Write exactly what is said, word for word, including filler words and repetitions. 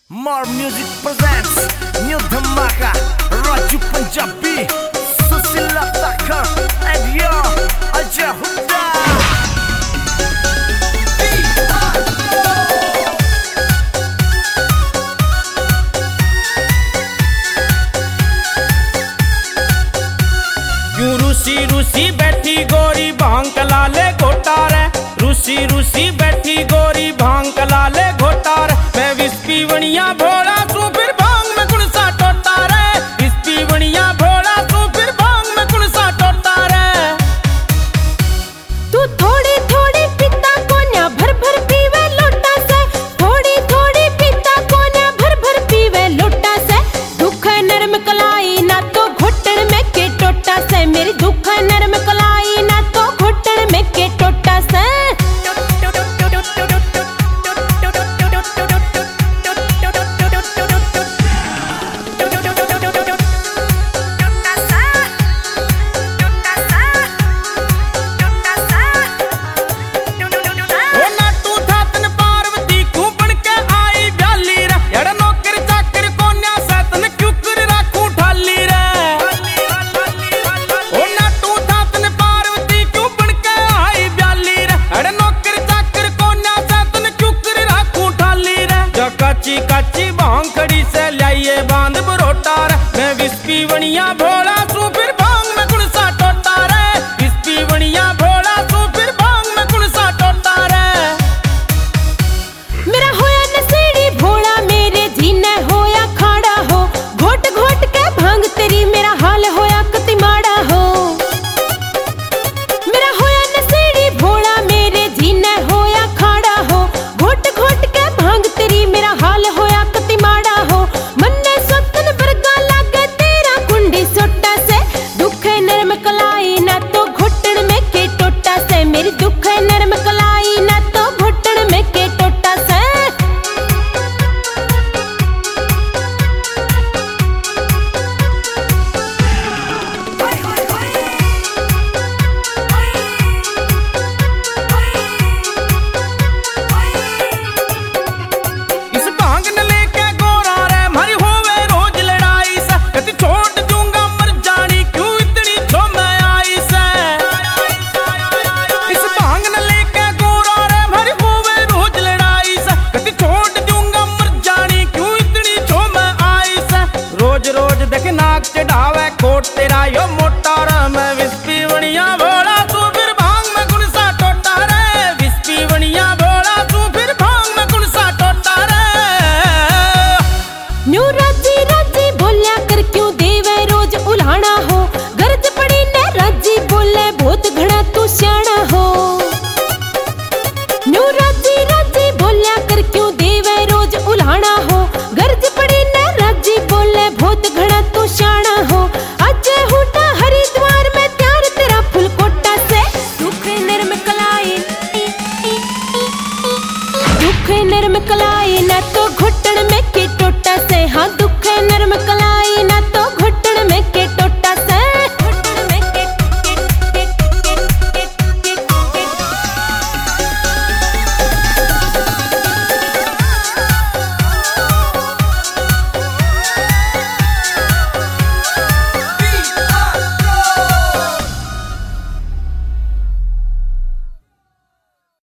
More Music presents New Dhamaka, Raju Punjabi, Susila Thakur, and yo, Ajay Hooda. क्यों रूसी रूसी बैठी गोरी भांग कला ले घोटा रे, रूसी रूसी बैठी गोरी भांग कला ले घोटा रे। मैं विस्पी वणिया भोला तू फिर भांग में गुण सा टोटा रे, विस्पी वणिया भोला तू फिर भांग में गुण सा टोटा रे। तू थोड़ी थोड़ी पीता कोन्या भर भर पीवे लोटा से, थोड़ी थोड़ी पीता कोन्या भर भर पीवे लोटा से। दुख नरम कलाई ना तो घुटन में के टोटा से, मेरी दुख नरम कलाई ना तो घुटन में के टोटा से। काची काची भांग खड़ी से लाइए बांध बरोटा रे। मैं विस्पी वणिया भोला तू फिर भांग में गुण सा टोटा रे, विस्पी वणिया भोला तू फिर भांग में गुण सा टोटा रे। मेरा होया नसेड़ी भोला मेरे जीने होया खाड़ा हो, घोट घोट के भांग तेरी मेरा हाल होया कति माड़ा हो। मेरा होया नसेड़ी भोला मेरे जीने होया खाड़ा हो, घोट घोट के भांग तेरी मेरा हाल होया कति माड़ा हो। मन्ने सोतन बरगा लागे तेरा कुंडी सोटा से, दुख नरम कलाई ना तो घुटन में के टोटा से, मेरी दुख नरम कलाई ना तो घुटन में के टोटा से। इस भांग न लेके गोरा रे मारी होवे रोज लड़ाई से, कति छोड़ दूंगा मर जानी क्यों इतनी छो मैं आई से। इस भांग न लेके गोरा रे मारी होवे रोज लड़ाई से, कति छोड़ दूंगा मर जानी क्यों इतनी छो मैं आई से। रोज रोज देख नाक चढ़ावे कोट तेरा यो मोटा रे। मैं विस्पी वणिया भोला तू फिर भांग में गुण सा टोटा रे, विस्पी वणिया भोला तू फिर भांग में गुण सा टोटा रे। न्यू राजी राजी बोलिया कर क्यों देवे रोज उल्हाना हो, गरज पड़ी ने राजी बोले बहुत घना तू स्याना हो। न्यू राजी राजी बोलिया कर क्यों देवे रोज उल्हाना हो, गरज पड़ी ने राजी बोले बहुत घना तू स्याना हो। अजय हूडा हरिद्वार में त्यार तेरा फुल कोटा से, दुख नरम कलाई दुख नरम कलाई ना तो घुटन में के टोटा से। हाँ दुख नरम कलाई ना